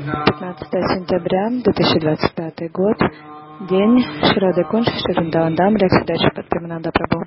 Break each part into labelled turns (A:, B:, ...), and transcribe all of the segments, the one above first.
A: 15 сентября 2025 год. День Шрады Кунж Шри Вриндаван, лекция Дачи Падмананда Прабху.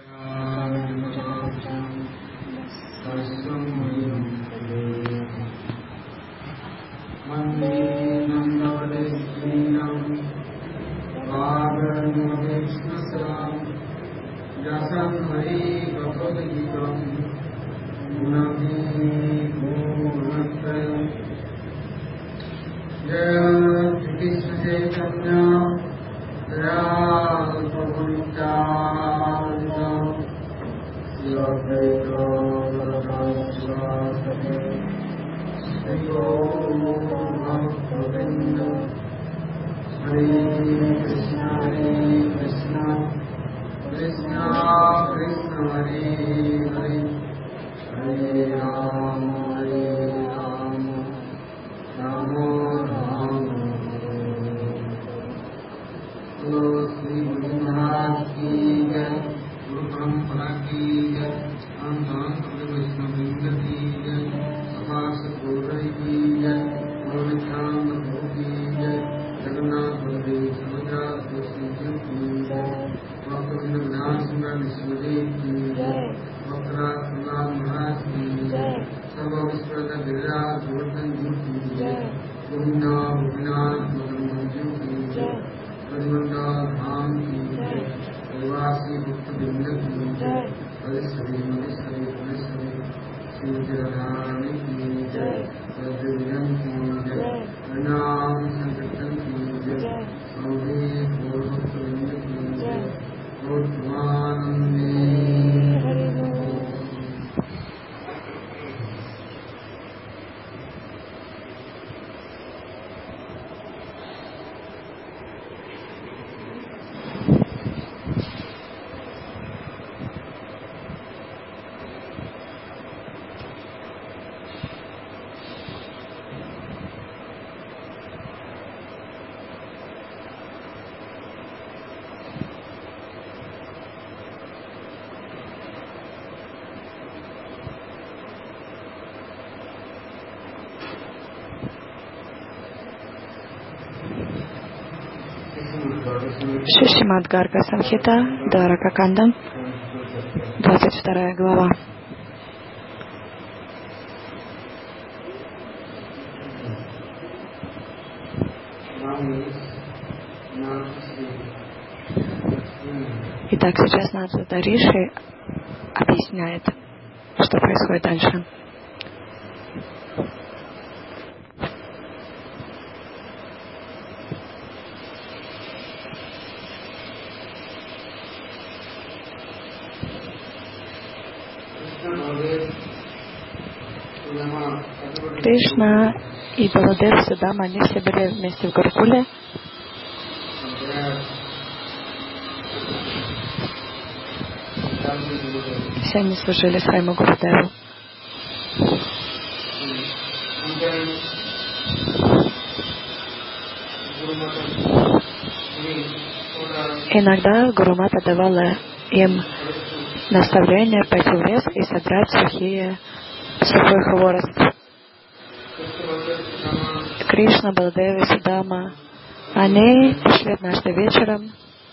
A: Шримад Гарга Самхита, Дварака Канда, 22 глава. Итак, сейчас Нарада Риши объясняет, что происходит дальше. Кришна и Баладев Судама, они все были вместе в Гурукуле. Все они служили своему Гурудеву. Иногда Гурумата давала им наставление пойти в лес и собрать сухой хворост. Кришна, Баладева и Судама, они пришли однажды вечером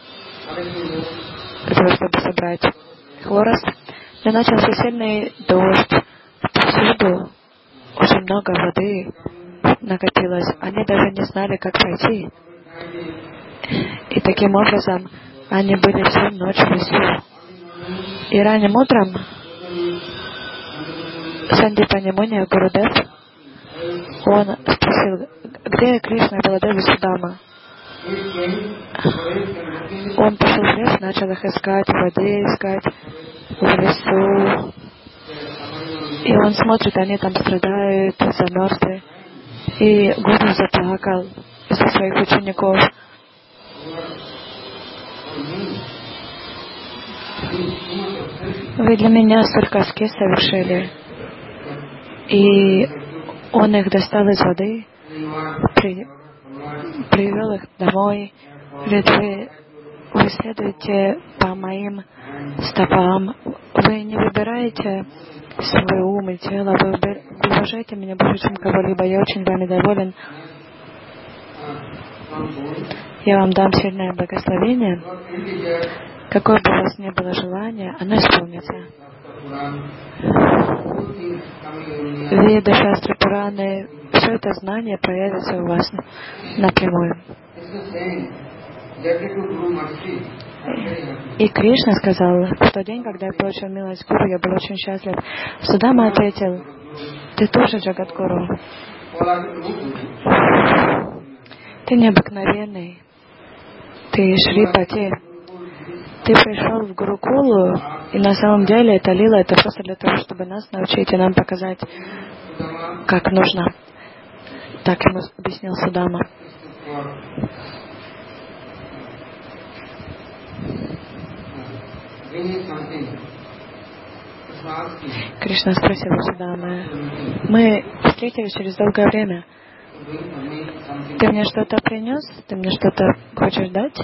A: для того, чтобы собрать хворост. И начался сильный дождь. Повсюду очень много воды накопилось. Они даже не знали, как пройти. И таким образом они были всю ночь в лесу. И ранним утром Сандипани Муни, Гурудев, он спросил, где Кришна и Баладева и Судама. Он пошел в лес, начал их искать, в воде искать, в лесу. И он смотрит, они там страдают, замерзли. И Гуру заплакал из-за своих учеников. Вы для меня столько аскез совершили. И он их достал из воды, привел их домой. Говорит, вы следуете по моим стопам, Вы не выбираете свой ум и тело, вы уважаете меня больше, чем кого-либо. Я очень вами доволен. Я вам дам сильное благословение. Какое бы у вас ни было желание, оно исполнится. Веды, шастры, Пураны, все это знание проявится у вас напрямую. И Кришна сказал, в тот день, когда я получил милость Гуру, я был очень счастлив. Судама ответил, ты тоже Джагадгуру. Ты необыкновенный. Ты Шрипати. Ты пришел в Гурукулу, и на самом деле эта лила, это просто для того, чтобы нас научить и нам показать, как нужно. Так ему объяснил Судама. Кришна спросил у Судамы, мы встретились через долгое время. Ты мне что-то принес? Ты мне что-то хочешь дать?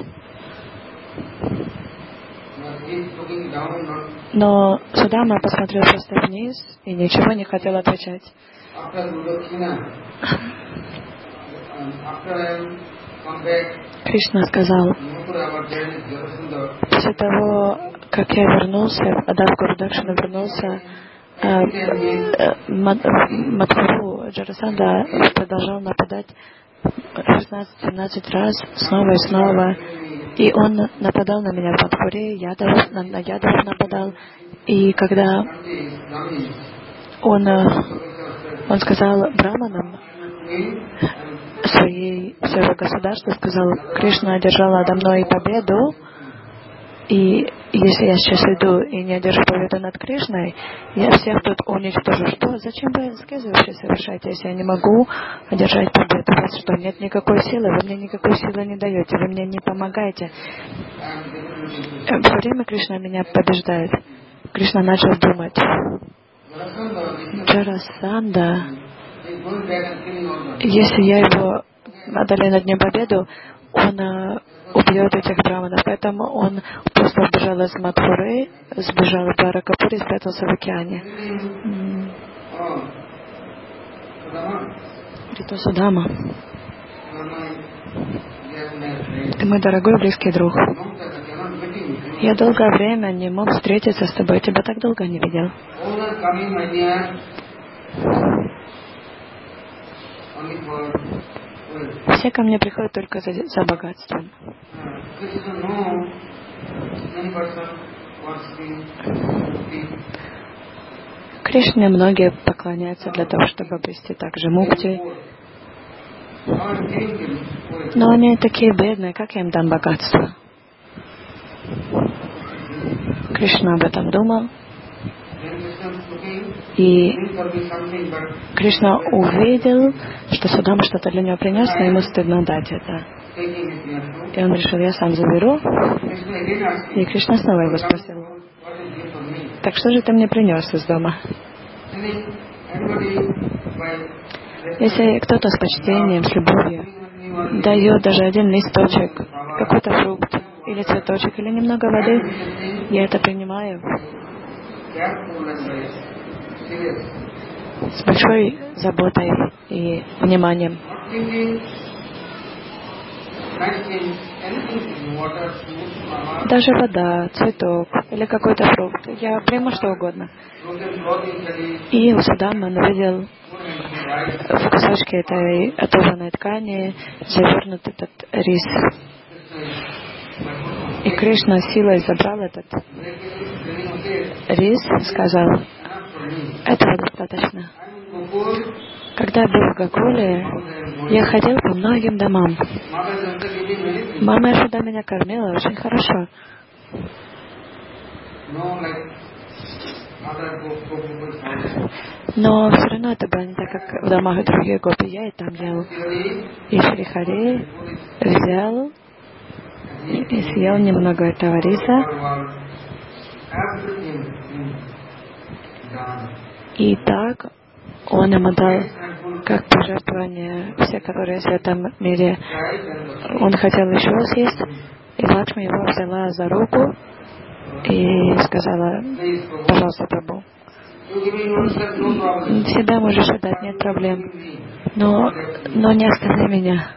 A: Но Судама посмотрел просто вниз и ничего не хотел отвечать. Кришна сказал, после того, как я вернулся, отдав Гурудакшину, вернулся, Мадхуру Джарасанда продолжал нападать 16-17 раз, снова и снова. И он нападал на меня в Мадхуре, на Ядов нападал. И когда он сказал браманам своего государства, сказал, Кришна одержал надо мной победу, и если я сейчас иду и не одержу победу над Кришной, я всех тут уничтожу. Что? Зачем вы аскезы вообще совершаете, если я не могу одержать победу? У вас что, нет никакой силы? Вы мне никакой силы не даете, вы мне не помогаете. Все время Кришна меня побеждает. Кришна начал думать. Джарасанда, если я его одолею над ним победу, он убьет этих браманов. Поэтому он просто сбежал из Мадхуры, сбежал в Дваракапур и спрятался в океане. Риту Судама, ты мой дорогой близкий друг. Я долгое время не мог встретиться с тобой, тебя так долго не видел. Все ко мне приходят только за богатством. Кришне многие поклоняются для того, чтобы обрести также мукти. Но они такие бедные, как я им дам богатство? Кришна об этом думал. И Кришна увидел, что Судама что-то для него принес, но ему стыдно дать это. И он решил, я сам заберу. И Кришна снова его спросил, так что же ты мне принес из дома? Если кто-то с почтением, с любовью дает даже один листочек, какой-то фрукт, или цветочек, или немного воды, я это принимаю с большой заботой и вниманием. Даже вода, цветок или какой-то фрукт. Я приму что угодно. И у Судамы он увидел в кусочке этой оторванной ткани завернут этот рис. И Кришна силой забрал этот рис и сказал, этого достаточно. Когда я был в Гокуле, я ходил по многим домам. Мама Яшода меня кормила очень хорошо. Но все равно это было не так, как в домах других гопи. Я и там ел. И Шри Хари взял и съел немного этого риса. И так он ему дал как пожертвование все, которые есть в этом мире. Он хотел еще съесть, и Лакшми его взяла за руку и сказала: пожалуйста, Прабху, себя можешь отдать, нет проблем, но не оставляй меня.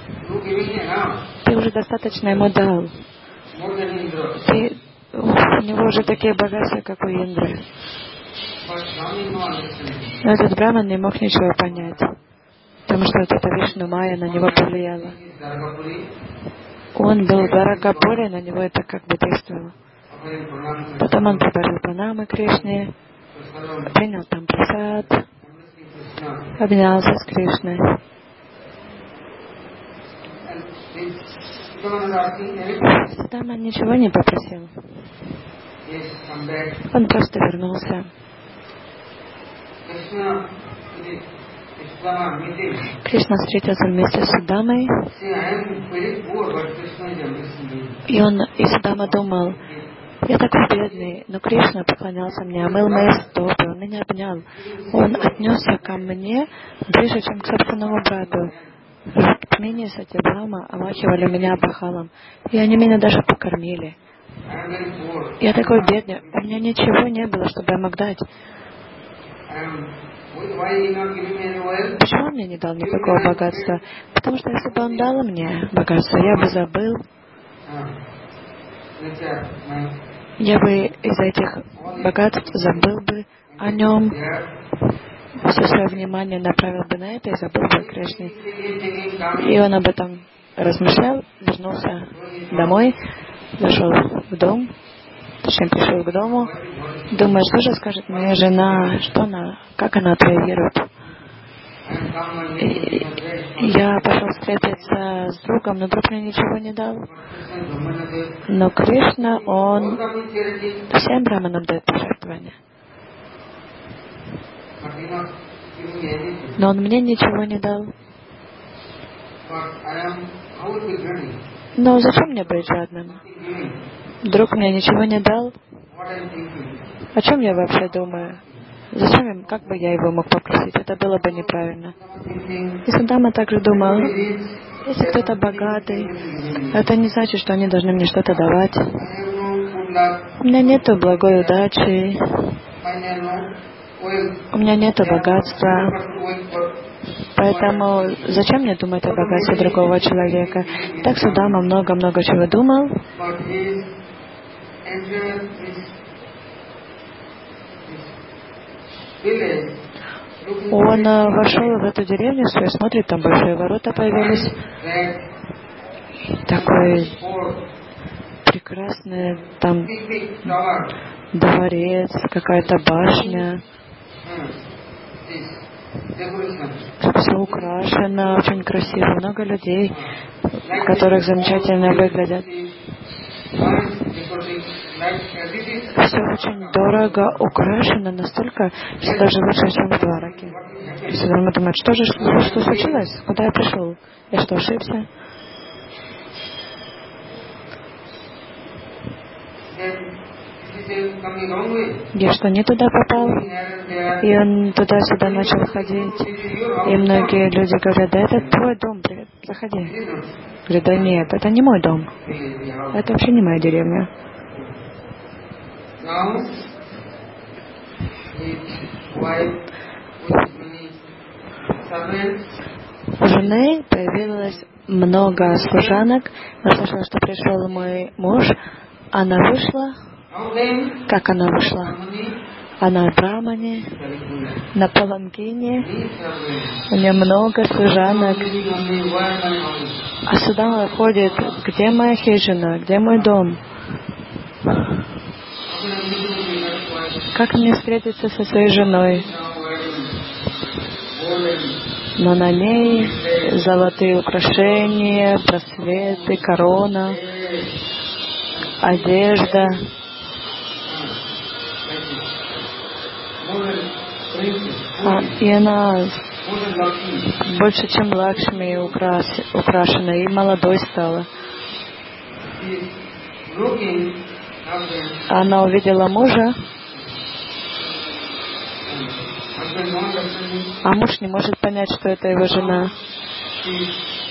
A: Ты уже достаточно ему дал. У него уже такие богатства, как у Индры. Но этот браман не мог ничего понять, потому что вот эта Вишну Майя на него повлияла. Он был в Дваракапуре, на него это как бы действовало. Потом он предложил пранамы Кришне, принял там прасад, обнялся с Кришной. Судама ничего не попросил. Он просто вернулся. Кришна встретился вместе с Судамой, и Судама думал: я такой бедный, но Кришна поклонялся мне, омыл мои стопы, он меня обнял. Он отнесся ко мне ближе, чем к собственному брату. Рукмини и Сатьябхама омахивали меня бахалом, и они меня даже покормили. Я такой бедный, у меня ничего не было, чтобы я мог дать. Почему он мне не дал никакого богатства? Потому что если бы он дал мне богатство, я бы забыл. Я бы из-за этих богатств забыл бы о нем, все свое внимание направил бы на это и забыл бы о Кришне. И он об этом размышлял, вернулся домой, зашел в дом, точнее пришел к дому, думая, что же скажет моя жена, как она отреагирует. Я пошел встретиться с другом, но друг мне ничего не дал. Но Кришна, он всем браманам дает пожертвования. Но он мне ничего не дал. Но зачем мне быть жадным? Друг мне ничего не дал. О чем я вообще думаю? Зачем, как бы я его мог попросить? Это было бы неправильно. И Судама также думал: если кто-то богатый, это не значит, что они должны мне что-то давать. У меня нету благой удачи, у меня нету богатства, поэтому зачем мне думать о богатстве другого человека? Так Судама много-много чего думал. Он вошел в эту деревню свою, смотрит, там большие ворота появились. Такой прекрасный там дворец, какая-то башня. Все украшено, очень красиво, много людей, которых замечательно выглядят. Все очень дорого украшено, настолько, что даже лучше, чем в Двараке. И Судама думает: что случилось? Куда я пришел? Я что, ошибся? Я что, не туда попал? И он туда-сюда начал ходить. И многие люди говорят: да это твой дом, заходи. Говорит: да нет, это не мой дом. Это вообще не моя деревня. У жены появилось много служанок. Она слышала, что пришел мой муж. Она вышла. Как она вышла? Она в брамане, на паланкине. У нее много служанок. А Судама ходит: где моя хижина? Где мой дом? Как мне встретиться со своей женой? Но на ней золотые украшения, браслеты, корона, одежда. И она больше, чем Лакшми, украшена, и молодой стала. Она увидела мужа, а муж не может понять, что это его жена.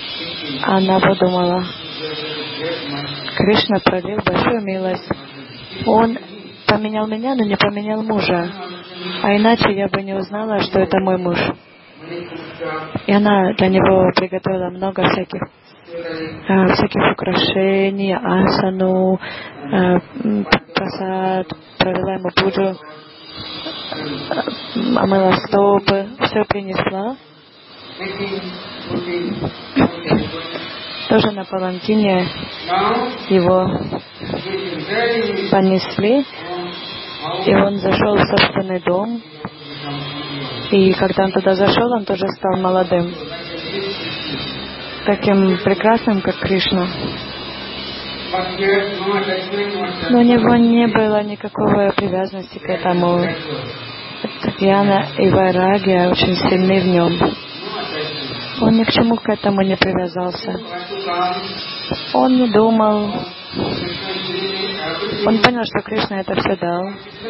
A: Она подумала: Кришна проявил большую милость. Он поменял меня, но не поменял мужа. А иначе я бы не узнала, что это мой муж. И она для него приготовила много всяких украшений, асану, прасад, провела ему пуджу, омыла стопы, все принесла. Тоже на паланкине его понесли, и он зашел в собственный дом. И когда он туда зашел, он тоже стал молодым, таким прекрасным, как Кришна. Но у него не было никакой привязанности к этому. Гьяна и вайрагия очень сильны в нем. Он ни к чему к этому не привязался. Он не думал. Он понял, что Кришна это все дал.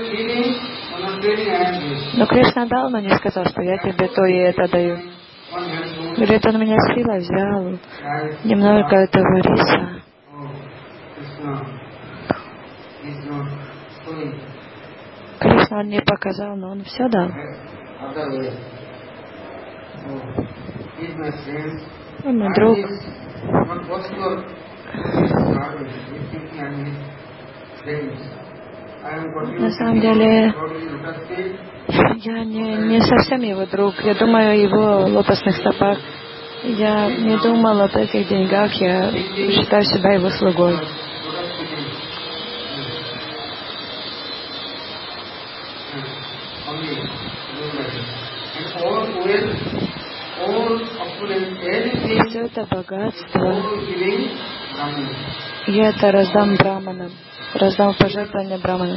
A: Но Кришна дал, но не сказал, что я тебе то и это даю. Говорит, он меня силой взял немного этого риса. Кришна он не показал, но он все дал. Он мой друг. На самом деле, я не совсем его друг. Я думаю о его лотосных стопах. Я не думал об этих деньгах. Я считаю себя его слугой. Все это богатство я это раздам браманам, раздам пожертвования браманам.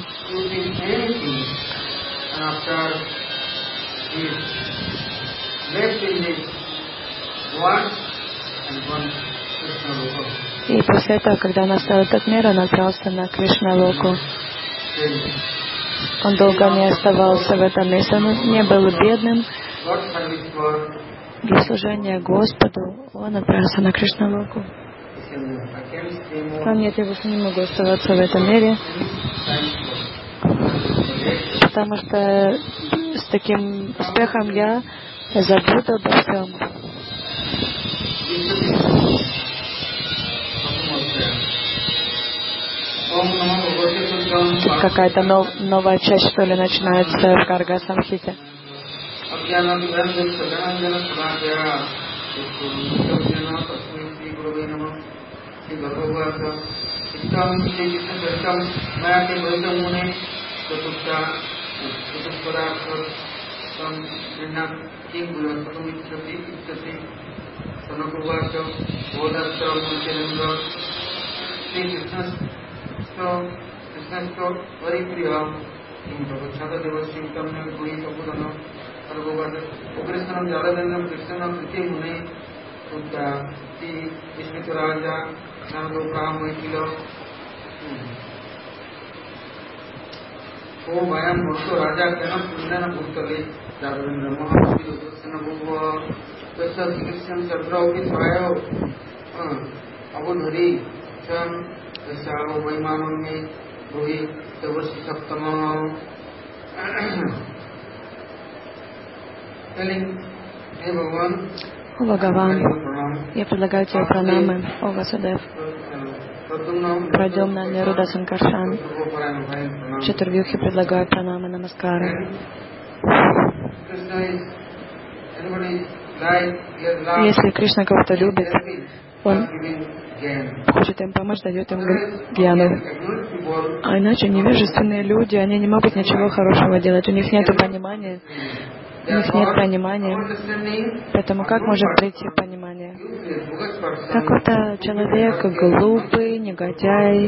A: И после этого, когда он оставил этот мир, он отправился на Кришна-локу. Он долго не оставался в этом месте, он не был бедным. Для служения Господу он отправился на Кришна-локу. Нет, я больше не могу оставаться в этом мире, потому что с таким успехом я забуду обо всем. Какая-то новая часть, что ли, начинается в Гарга Самхите. О Бхагаван, я предлагаю тебе пранамы, о Васудев, Прадюмна, Нируда Санкаршан, Чатурвьюхи предлагаю пранамы, намаскары. Если Кришна кого-то любит, он хочет им помочь, дает им гьяну. А иначе невежественные люди, они не могут ничего хорошего делать, у них нет понимания. У них нет понимания. Поэтому как может прийти понимание? Какой-то человек глупый, негодяй.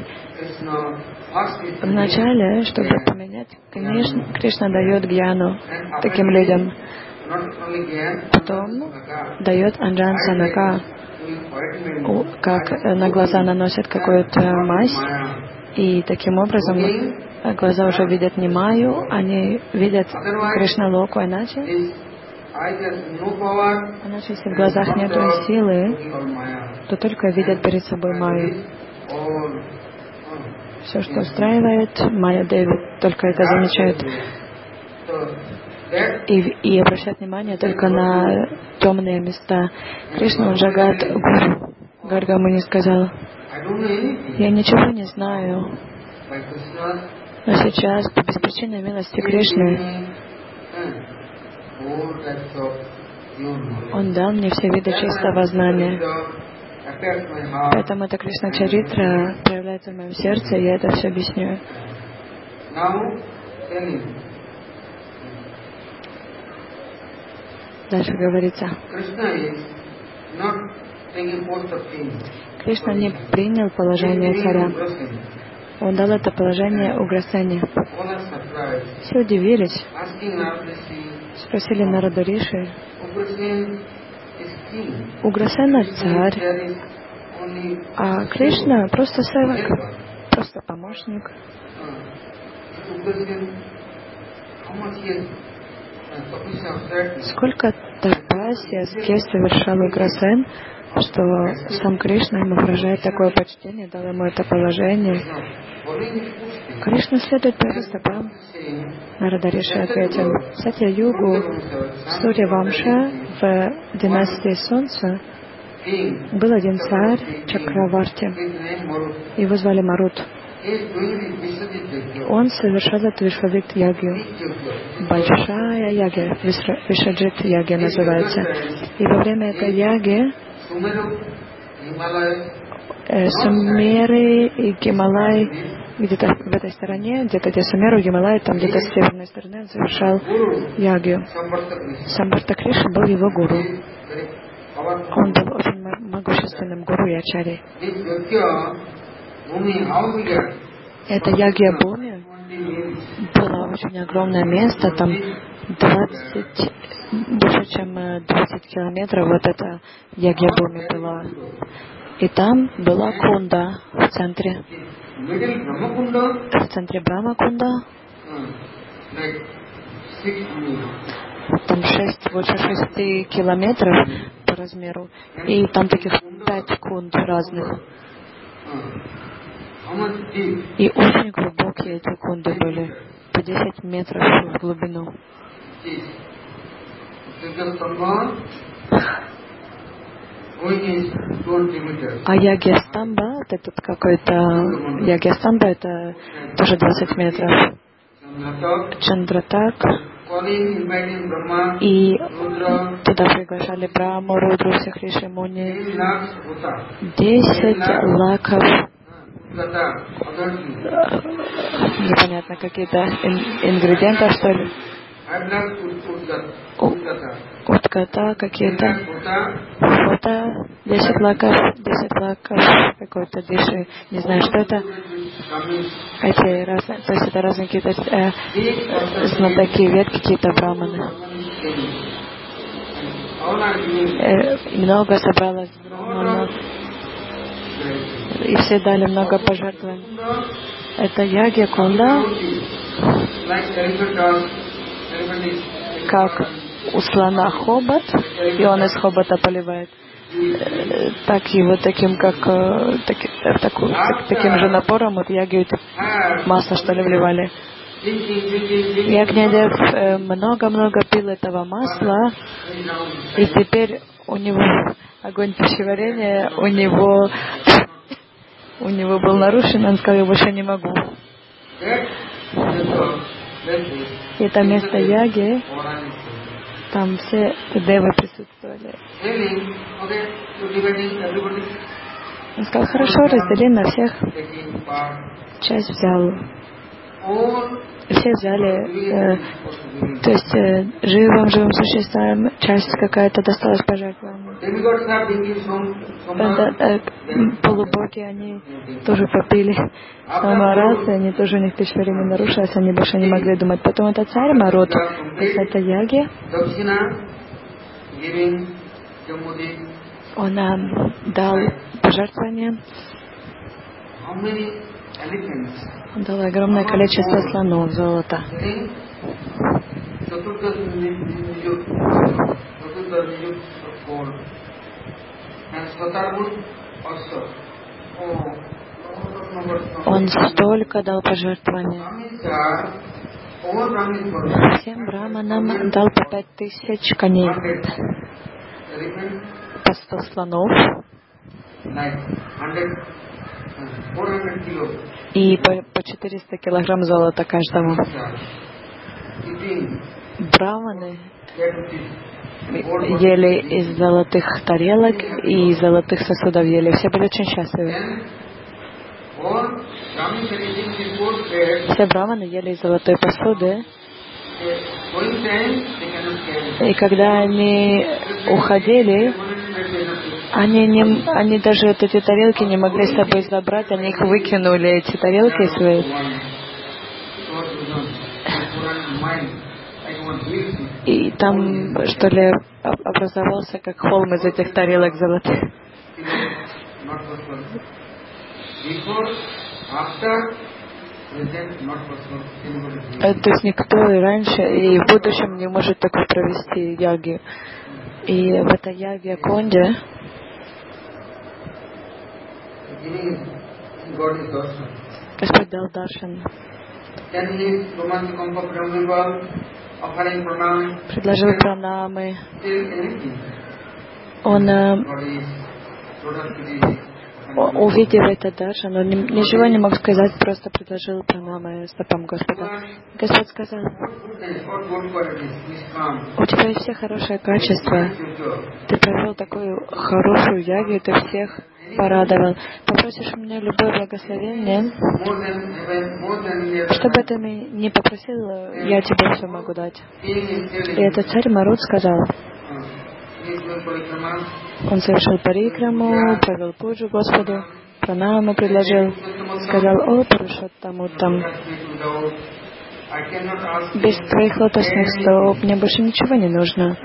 A: Вначале, чтобы поменять, конечно, Кришна дает гьяну таким людям. Потом дает Анджан Санака, как на глаза наносят какую-то мазь, и таким образом глаза уже видят не Майю, они видят Кришна-локу, иначе если в глазах нет силы, то только видят перед собой Майю. все, что устраивает. Майя Деви только это замечает. И обращает внимание только на темные места. Кришна Джагат Гуру. Гарга Муни сказал: я ничего не знаю, но сейчас по беспричинной милости Кришны Он дал мне все виды чистого знания. Поэтому эта Кришна Чаритра проявляется в моем сердце, и я это все объясню. Дальше говорится. Кришна не принял положение царя. Он дал это положение Уграсене. Все удивились. Спросили Нарада Риши: Уграсена царь, а Кришна просто севак, просто помощник. Сколько тапаси, аскез совершал Уграсен, что сам Кришна ему выражает такое почтение, дал ему это положение. Кришна следует по его стопам. Нарада Риши ответил: Сатья-югу, Сурья Вамша, в династии Солнца, был один царь Чакраварти. Его звали Марут. Он совершал эту Вишвавит-ягью. Большая ягья, Вишаджит-ягья называется. И во время этой ягьи Сумеры и Гималай, где-то в этой стороне, где-то где Сумеру, Гималай, там где-то с северной стороны он совершал ягью. Самбарта Кришна был его гуру. Он был очень могущественным гуру и ачарьей. Это ягья Буми было очень огромное место, там 20, больше чем 20 километров вот эта ягья Буми была. И там была кунда в центре Брахма-кунда. Там больше 6 километров по размеру. И там таких 5 кунд разных. И очень глубокие эти кунды были, по 10 метров в глубину. А Ягья-стамба, этот какой-то Ягья-стамба, это тоже 20 метров. Чандратак. И туда приглашали Брахму, Рудру, всех Риши Муни. 10 лаков. Непонятно, какие-то ингредиенты, что ли. Утката какие-то. Фото 10 лаков, какой-то диши, не знаю, что это. Эти разные, то есть это разные какие-то знатоки, ветки, какие-то браманы. Много собралось браманов. И все дали много пожертвований. Это ягья кунда, как у слона хобот, и он из хобота поливает. Так и вот таким, таким же напором вот ягью масло, что ли, вливали. Ягнядев много-много пил этого масла, и теперь у него огонь пищеварения, у него был нарушен, он сказал: я больше не могу. И это место яги, там все девы присутствовали. Он сказал: хорошо, раздели на всех. Часть взял. Все взяли, то есть живым существам часть какая-то досталась пожертвованию. Полубоги, они тоже попили Махарадхи, они тоже, у них пищеварение нарушилось, они больше не могли думать. Потом это царь Марут, это яги, он нам дал пожертвование. Он дал огромное количество слонов, золота. Он столько дал пожертвований. Всем браманам дал по 5000 коней, по 100 слонов и по 400 килограмм золота каждому. Браманы ели из золотых тарелок и из золотых сосудов ели. Все были очень счастливы. Все браманы ели из золотой посуды. И когда они уходили, они даже эти тарелки не могли с собой забрать, они их выкинули, эти тарелки свои. И там, что ли, образовался как холм из этих тарелок золотых. То есть никто и раньше, и в будущем не может такое провести яги. И в этой яге Конде Господь дал даршан. Предложил пранамы. Он увидев это даршан, он ничего не мог сказать, просто предложил пранамы стопам Господа. Господь сказал: у тебя есть все хорошие качества. Ты провел такую хорошую ягу, ты всех порадовал. Попросишь у меня любое благословение, что бы ты ни попросил, я тебе все могу дать. И этот царь Марут сказал, он совершил парикраму, провел пуджу Господу, пранаму предложил, сказал: о, Пурушоттамуттам, без твоих лотосных стоп мне больше ничего не нужно.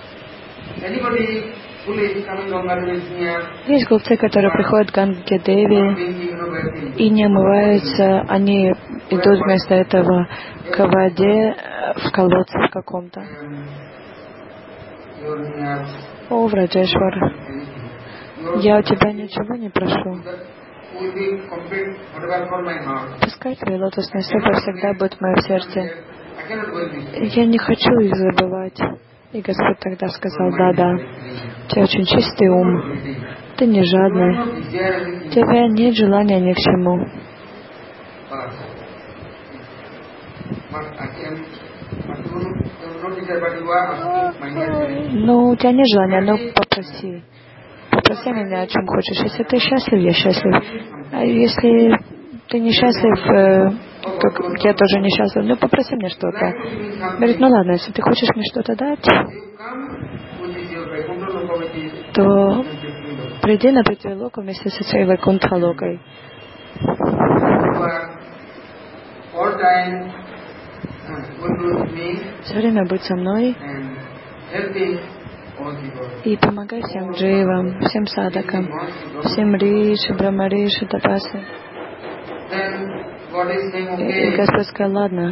A: Есть глупцы, которые приходят к Ганге Деви и не омываются, они идут вместо этого к воде в колодце в каком-то. О, Враджешвар, я у тебя ничего не прошу. Пускай твои лотосные стопы всегда будут в моем сердце. Я не хочу их забывать. И Господь тогда сказал: да, у тебя очень чистый ум, ты не жадный, у тебя нет желания ни к чему. Ну, у тебя нет желания, но попроси. Попроси меня о чем хочешь. Если ты счастлив, я счастлив. А если ты несчастлив, я тоже несчастлив. Ну, попроси мне что-то. Говорит: ну ладно, если ты хочешь мне что-то дать, то приди на Притвилоку вместе со своей Вайкунтха-локой. Все время будь со мной и помогай всем дживам, всем садакам, всем риши, брамариши, тапасы. И Господь сказал: ладно.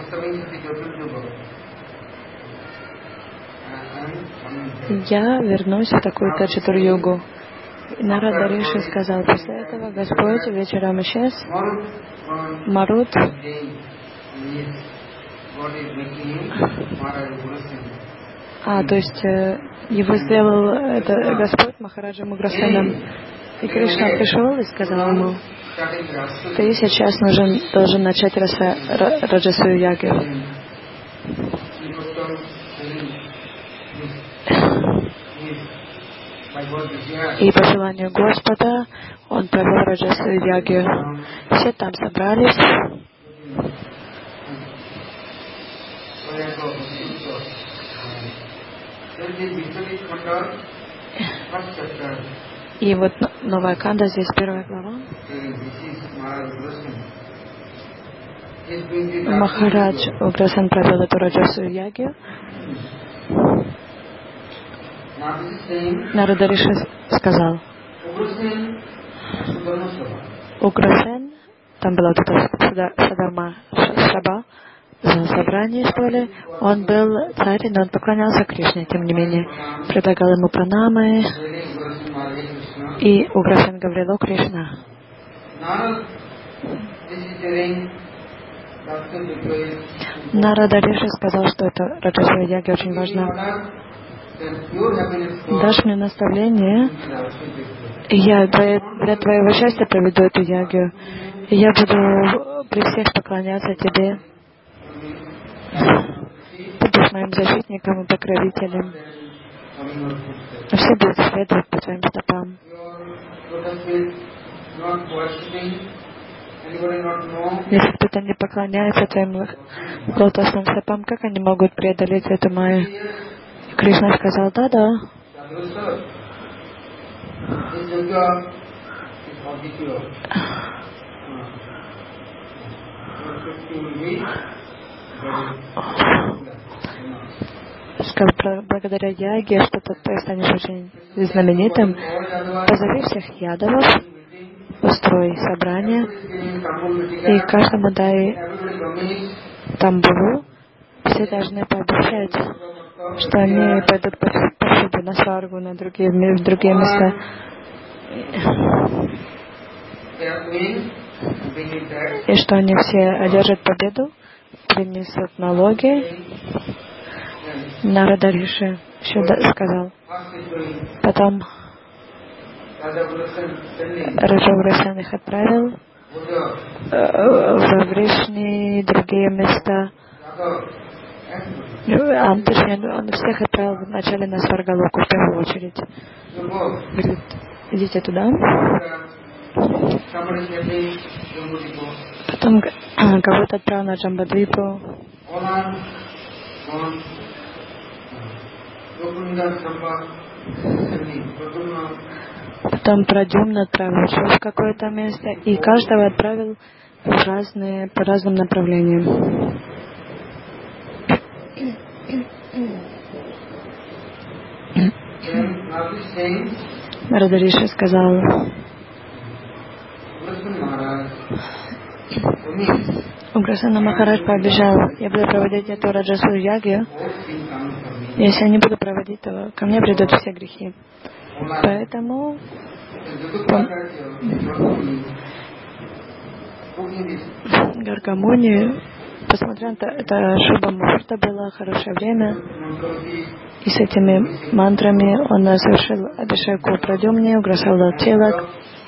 A: Я вернусь в такую-то Чатур-югу. И Нарада Риши сказал: после этого Господь вечером исчез. Марут то есть его сделал это Господь Махараджа Уграсеном. И Кришна пришел и сказал ему: ты сейчас должен начать раджасую ягу. И по желанию Господа он провел раджасую ягу. Все там собрались. И вот новая канда, здесь первая глава. Махарадж Уграсен провел эту раджасую ягу. Нарада Риши сказал: Уграсен, там была вот эта Садарма Шаба, собрание, что ли, он был царь, но он поклонялся Кришне, тем не менее, предлагал ему пранамы, и Уграсен говорил: о Кришна, Нарада Риши сказал, что это Раджасва Яга очень важна. Дашь мне наставление, и я для твоего счастья проведу эту ягью, и я буду при всех поклоняться тебе. Будешь моим защитником и покровителем. Все будут следовать по твоим стопам. Если кто-то не поклоняется твоим лотосным стопам, как они могут преодолеть эту майю? Кришна сказал: да. Сказал, благодаря яге, что ты станешь очень знаменитым. Позови всех ядовов, устрой собрание, и каждому дай тамбуру. Все должны пообещать, что они пойдут повсюду, на Сваргу, на другие места. И что они все одержат победу, принесут налоги. Нарада Риши еще сказал. Потом Раджа Уграсен их отправил в Вришни и другие места. Точнее, он всех отправил вначале на Сваргалоку в первую очередь. Говорит: идите туда. Потом кого-то отправил на Джамбадвипу. Потом Прадюмна отправил еще в какое-то место, и каждого отправил по разным направлениям. Нарада Риши сказал: Уграсена Махарадж пообещал: я буду проводить эту Раджасу ягью. Если я не буду проводить этого, ко мне придут все грехи. Поэтому Гаргамуни, посмотря на это, Шуба Мухурта было хорошее время, и с этими мантрами он совершил Абхишеку Прадюмне, Уграсала Тилак,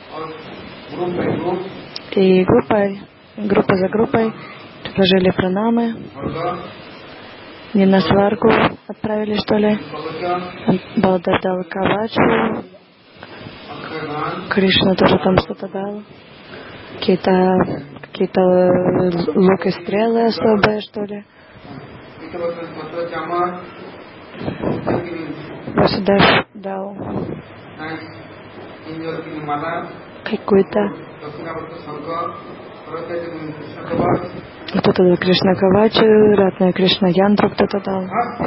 A: и группа за группой предложили пранамы. Не на Сваргу отправили, что ли? Балдар дал Кавачу. Кришна тоже там что-то дал. Какие-то лук и стрелы особые, что ли? Васудев дал какую-то. Кто-то дал Кришна Кавачу, Ратная Кришна Янтру кто-то дал.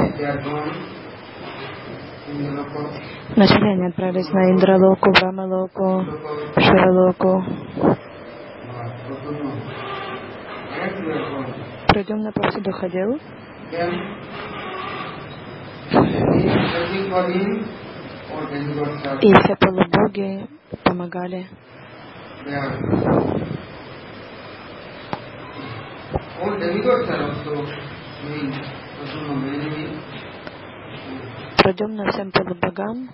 A: Вначале они отправились на Индралоку, Брамалоку, Шваралоку. Прадюмна повсюду ходил. И все полубоги помогали. Прадюмна всем полубогам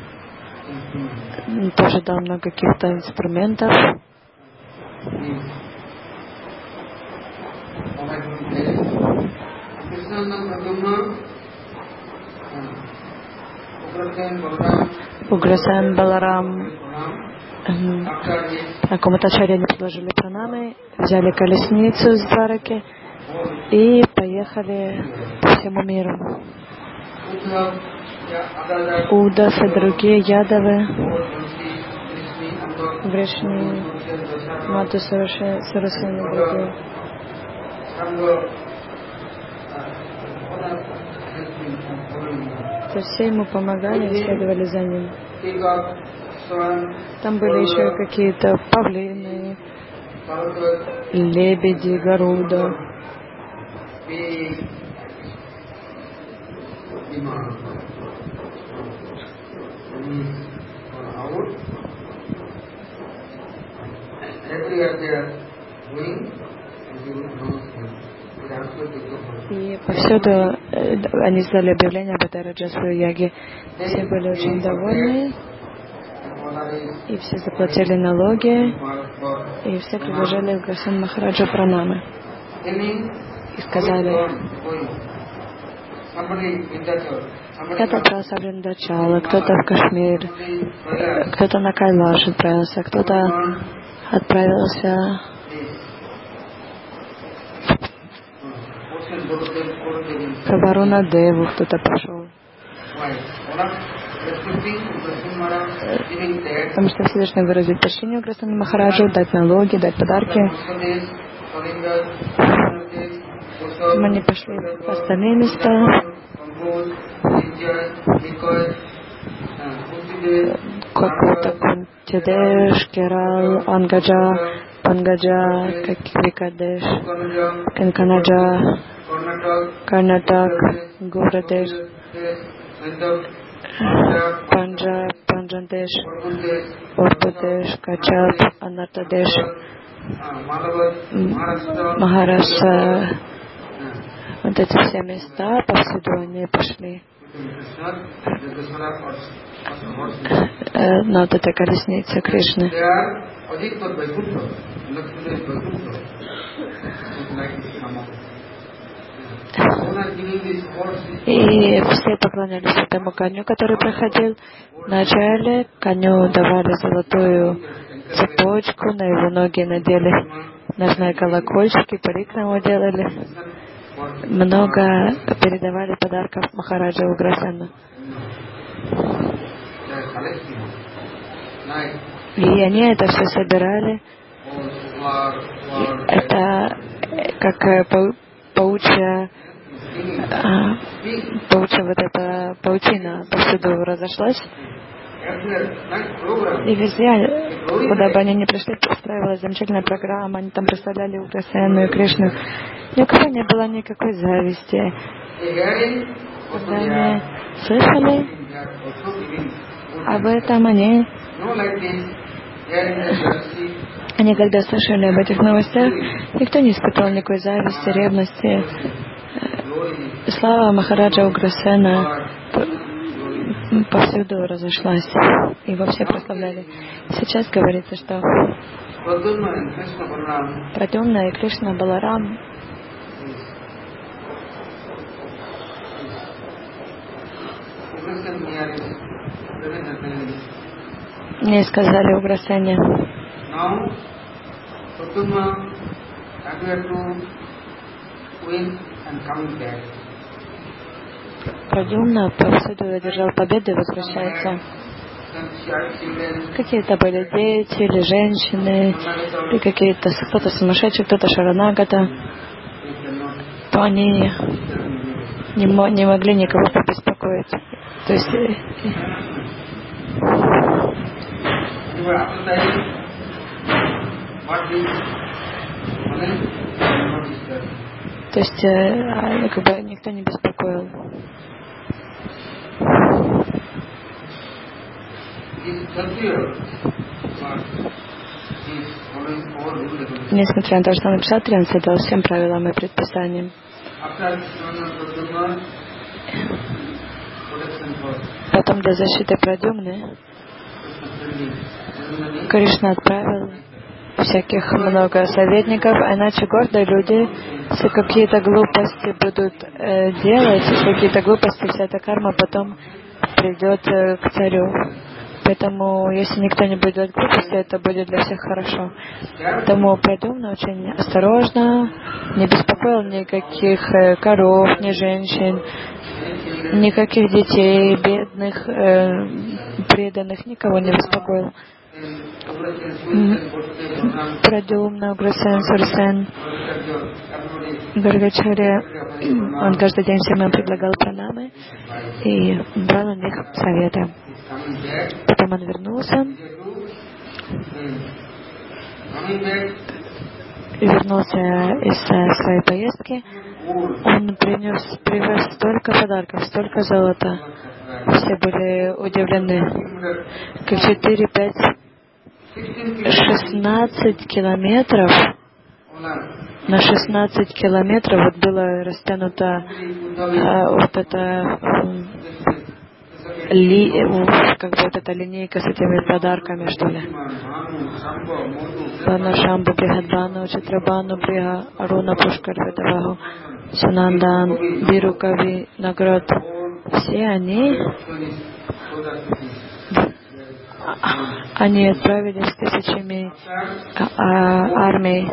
A: тоже дал много каких-то инструментов. Уграсен, Баларам, какому-то ачарье они предложили пранамы, взяли колесницу с Двараки и поехали по всему миру. Удас и другие ядовы, Вришни, Мату Сарасвани и другие. То все ему помогали и следовали за ним. Там были еще какие-то павлины, лебеди, Гаруда. И повсюду они сделали объявление об этой раджасвой яге. Все были очень довольны, и все заплатили налоги, и все предложили Уграсену Махараджу пранамы. И сказали: кто-то отправился в Виндачала, кто-то в Кашмир, кто-то на Кайлаш отправился, кто-то отправился к Варунадеву, кто-то пошел. Потому что все должны выразить почтение Уграсену Махараджу, дать налоги, дать подарки. Они пошли в остальные места. Какой-то Кунтидеш, Керал, Ангаджа, Пангаджа, Викадеш, Канканаджа, Карнатак, Гурадеш, Панджаб, Панджандеш, Урдудеш, Качаб, Анатадеш, Махараштра. Вот эти все места, повсюду они пошли на вот этой колеснице Кришны. И все поклонялись этому коню, который проходил. Вначале коню давали золотую цепочку, на его ноги надели ножные колокольчики, парикраму делали. Много передавали подарков Махараджа Уграсену. И они это все собирали. Это как паучья вот эта паутина повсюду разошлась. И везде, куда бы они ни пришли, устраивалась замечательная программа. Они там представляли Уграсену и Кришну. Ни у кого не было никакой зависти. Когда они слышали об этом, они когда слышали об этих новостях, никто не испытывал никакой зависти, ревности. Слава Махараджа Уграсена повсюду разошлась. Его все прославляли. Сейчас говорится, что Прадюмна и Кришна Баларам мне сказали Уграсене: Прадюмна повсюду одержал победу и возвращается. Какие-то были дети или женщины, или кто-то сумасшедший, кто-то шаранагата, то они не могли никого побеспокоить. То есть никто не беспокоил. Несмотря на то, что он кшатриан, следовал всем правилам и предписаниям. Потом для защиты Прадюмны Кришна отправил всяких много советников, иначе гордые люди, если какие-то глупости будут делать, если какие-то глупости, вся эта карма потом придет к царю. Поэтому, если никто не будет делать глупости, это будет для всех хорошо. Поэтому Прадюмна очень осторожно, не беспокоил никаких коров, ни женщин, никаких детей, бедных, преданных, никого не беспокоил. Прадюмна, Уграсен, Сурсен, Гаргачарья, он каждый день всем им предлагал пранамы и брал у них советы. Потом он вернулся из своей поездки. Он привез столько подарков, столько золота. Все были удивлены. Как 4-5 16 километров, на 16 километров вот было растянуто вот это как бы вот эта линейка с этими подарками, что ли. Бана Шамбу, Брихадбану, Читрабану, Бриха, Аруна, Пушкар, Ведаваху, Сунандан, Бирукави, Наград. Все они отправились с тысячами армий.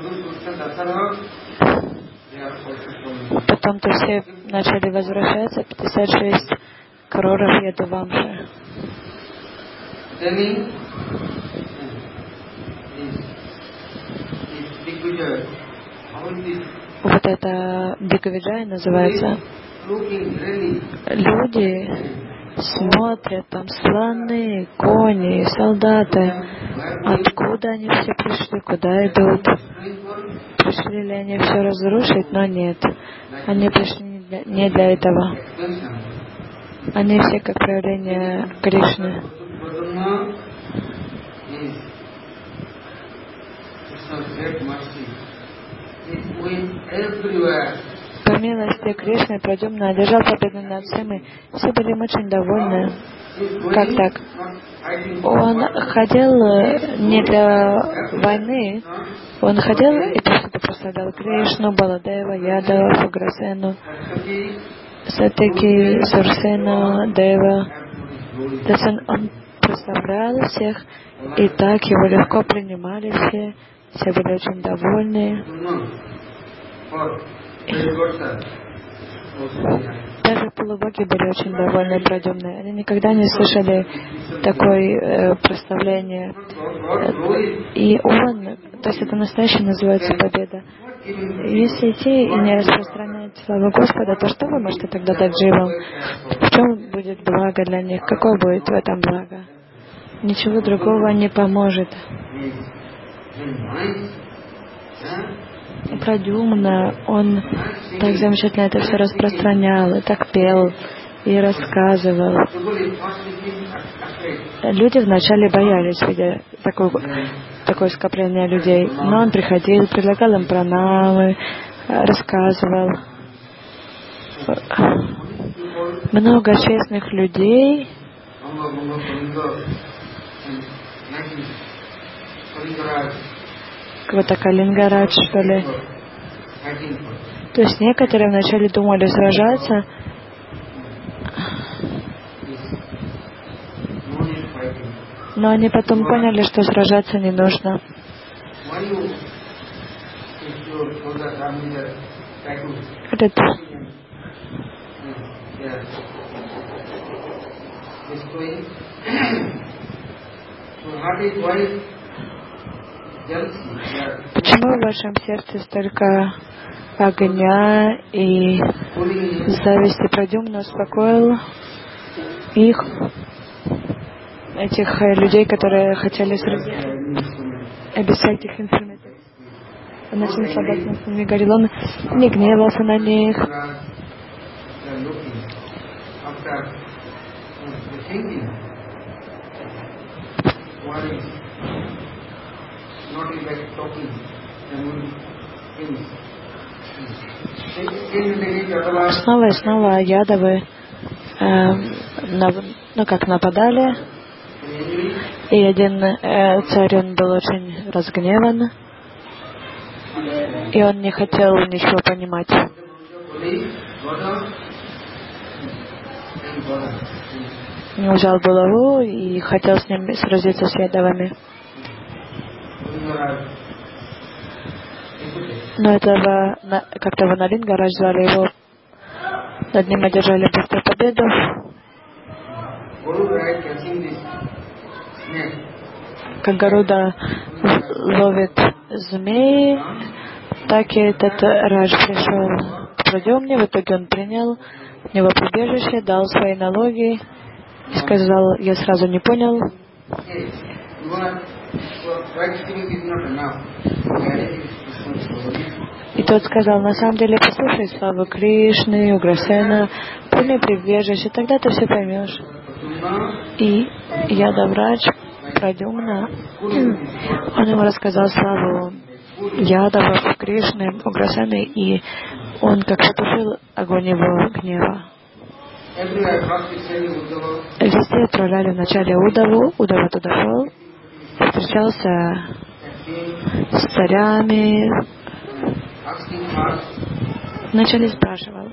A: Потом-то все начали возвращаться, 56 кроров Ядувамши. Вот это Дигвиджай называется. Люди смотрят, там слоны, кони, солдаты. Откуда они все пришли, куда идут? Пришли ли они все разрушить? Но нет. Они пришли не для этого. Они все как проявление Кришны. По милости Кришны Прадьюмна одержал победу над всеми. Все были им очень довольны. Как так? Он ходил не для войны, он ходил и просто прославлял Кришну, Баладева, Ядава, Уграсену, Сатаки, Сурсену, Дева. То есть он прославлял всех, и так его легко принимали все были очень довольны. Даже полубоги были очень довольны Прадьюмной. Они никогда не слышали такое прославление. И он, то есть это настоящее называется победа. Если идти и не распространять славу Господа, то что вы можете тогда дать живым? В чем будет благо для них? Какое будет в этом благо? Ничего другого не поможет. Прадьюмна, он так замечательно это все распространял, и так пел, и рассказывал. Люди вначале боялись, видя такое скопление людей, но он приходил, предлагал им пранамы, рассказывал. Много честных людей какой-то Калингарадж, что ли. То есть некоторые вначале думали сражаться, но они потом поняли, что сражаться не нужно. Почему в вашем сердце столько огня и зависти? Прадьюмна успокоил их, этих людей, которые хотели сразиться, без всяких инструментов. Он начал слагаться с ними, говорил, он не гневался на них. Снова и снова Ядавы нападали, и один царь, он был очень разгневан, и он не хотел ничего понимать. Он взял булаву и хотел с ним сразиться с Ядавами. Но этого, как-то Ваналингарадж звали его, над ним одержали быструю победу. Как Гаруда ловит змеи, так и этот Радж пришел к Прадьюмне. В итоге он принял у него прибежище, дал свои налоги и сказал, я сразу не понял. И тот сказал, на самом деле, послушай славу Кришны, Уграсена, прими прибежище, тогда ты все поймешь. И Ядаврадж Прадюмна, он ему рассказал славу Ядавов, Кришны, Уграсены, и он как потушил огонь его гнева. Везде отправляли вначале Удаву, Удава туда шел, встречался с царями, вначале спрашивал,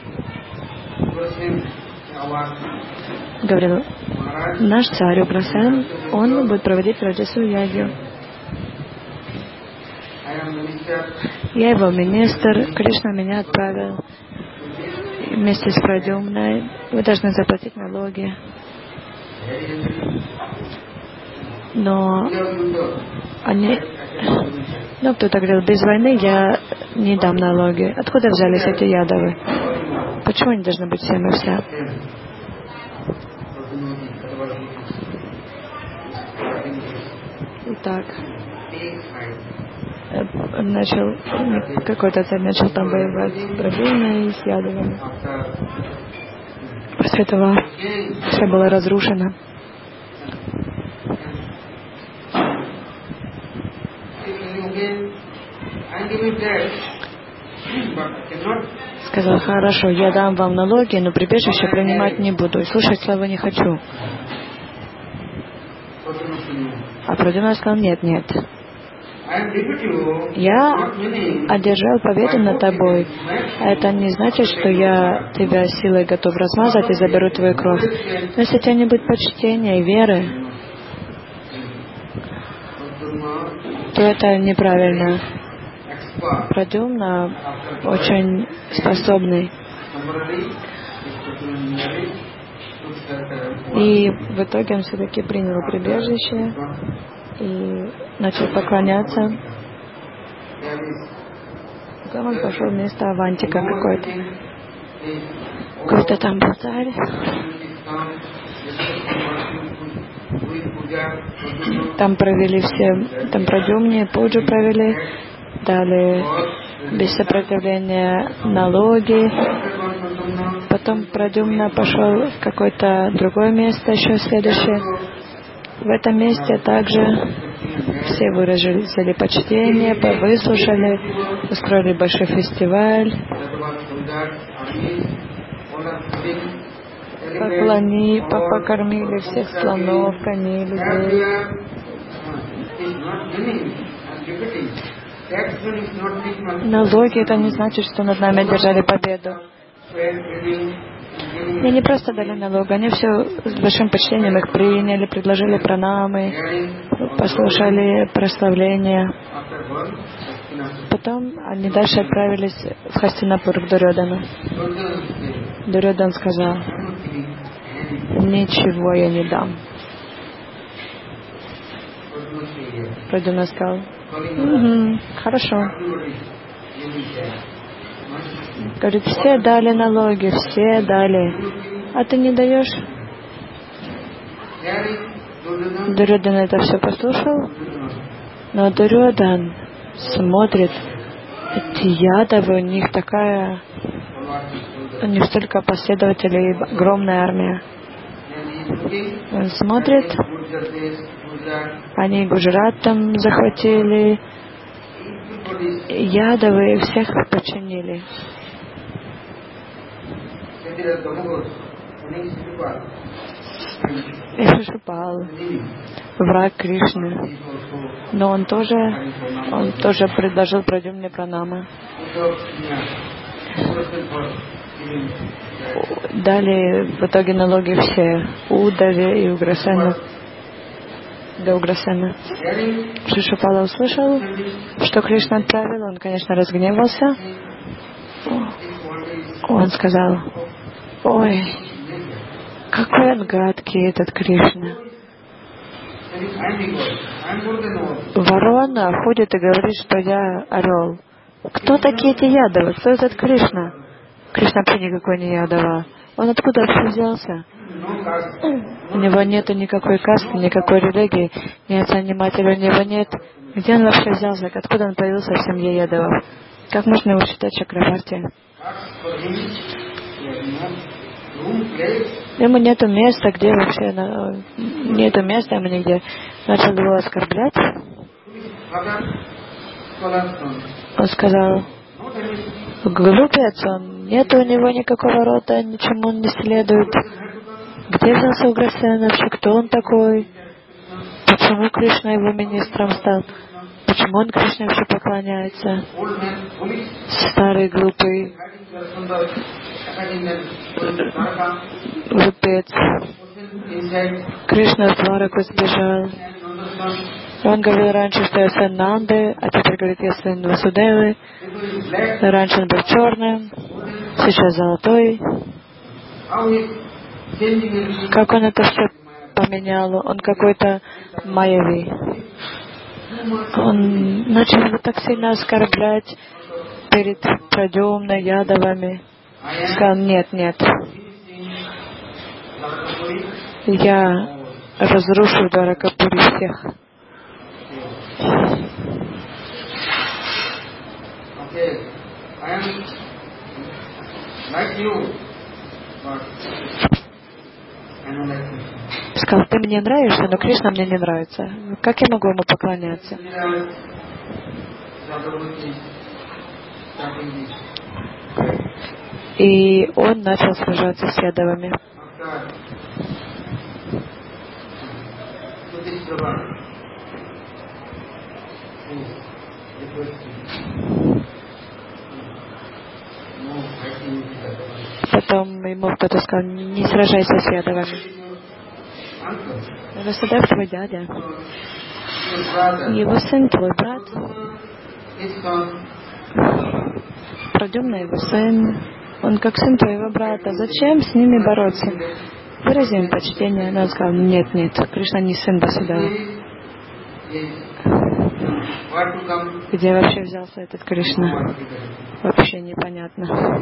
A: говорил: наш царь Уграсен, он будет проводить Раджасу ягью. Я его министр, Кришна меня отправил вместе с Прадюмной, вы должны заплатить налоги. Но кто-то говорил: без войны я не дам налоги. Откуда взялись эти Ядавы? Почему они должны быть всем и вся? Итак, какой-то царь начал там воевать с Прадюмной и с Ядавами. После этого все было разрушено. Сказал: хорошо, я дам вам налоги, но прибежище принимать не буду, и слушать славы не хочу. А Прадюмна сказал: нет. Я одержал победу над тобой. Это не значит, что я тебя силой готов размазать и заберу твою кровь. Но если у тебя не будет почтения и веры, то это неправильно. Прадюмна очень способный. И в итоге он все-таки принял прибежище и начал поклоняться. Потом он пошел в место Авантика какой-то. Какой-то там был царь. Там провели все, там Прадюмне пуджу провели, дали без сопротивления налоги. Потом Прадюмна пошел в какое-то другое место, еще следующее. В этом месте также все выразили почтение, выслушали, устроили большой фестиваль, покормили всех слонов, коней, людей. Налоги — это не значит, что над нами одержали победу. Они не просто дали налог, они все с большим почтением их приняли, предложили пранамы, послушали прославления. Потом они дальше отправились в Хастинапур к Дурёдану. Дурёдан сказал: ничего я не дам. Прадюмна сказал: хорошо. Говорит: все дали налоги, все дали, а ты не даешь? Дурёдан это все послушал, но Дурёдан смотрит, эти Ядавы, у них столько последователей, огромная армия. Он смотрит, они Гуджарат там захватили, Ядавы всех подчинили. И Шишупал, враг Кришны, но он тоже предложил Прадюмне пранамы. Дали в итоге налоги все Удаве и Уграсену. До Уграсена. Шишупала услышал, что Кришна отправил, он, конечно, разгневался. Он сказал: ой, какой он гадкий этот Кришна. Ворона ходит и говорит, что я орел. Кто такие эти Ядавы? Кто этот Кришна? Кришна вообще никакой не Ядава. Он откуда вообще взялся? У него нету никакой касты, никакой религии, ни отца, ни матери у него нет. Где он вообще взялся? Откуда он появился в семье Ядавов? Как можно его считать Чакраварти? Ему нету места, где вообще нету места ему нигде. Начал его оскорблять. Он сказал: глупец он, нет у него никакого рода, ничему он не следует. Где взялся Уграсен вообще? Кто он такой? Почему Кришна его министром стал? Почему он Кришне вообще поклоняется? Старый глупый глупец. Кришна в Двараку сбежал. Он говорил раньше, что я сын Нанды, а теперь говорит, я сын Васудевы. Раньше он был черным, сейчас золотой. Как он это все поменял? Он какой-то майяви. Он начал его так сильно оскорблять перед Прадюмной, Ядавами. Сказал: нет, нет. Я разрушу Дваракапури всех. Сказал: ты мне нравишься, но Кришна мне не нравится. Как я могу ему поклоняться? И он начал сражаться с Ядавами. Потом ему кто-то сказал: не сражайся с Ядавами. Васудев твой дядя. Его сын твой брат. Прадюмна его сын. Он как сын твоего брата. Зачем с ними бороться? Вырази им почтение. Но он сказал: нет, нет, Кришна не сын Васудева. Где вообще взялся этот Кришна? Вообще непонятно.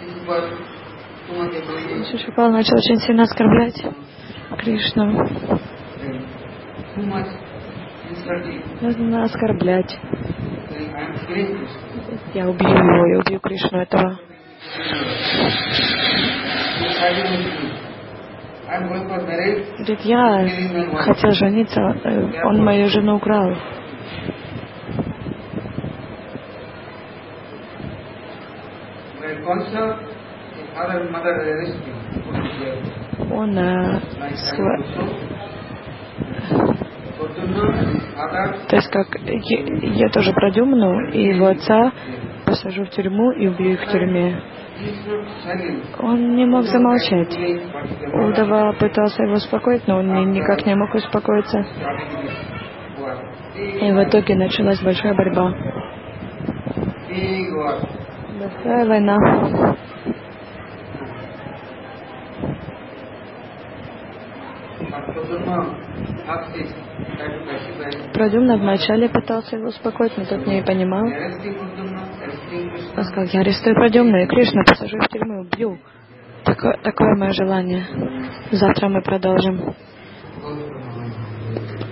A: Шишупал начал очень сильно оскорблять Кришну. Нужно оскорблять. Я убью его, я убью Кришну этого. Говорит, я хотел жениться, он мою жену украл. Он то есть как я тоже Прадюмну и его отца посажу в тюрьму и убью их в тюрьме. Он не мог замолчать. Удава пытался его успокоить, но он никак не мог успокоиться. И в итоге началась большая борьба. Большая война. Прадюмна вначале пытался его успокоить, но тот не понимал. Он сказал: я арестую Прадюмну и Кришну, посажу в тюрьму, убью. Такое мое желание. Завтра мы продолжим.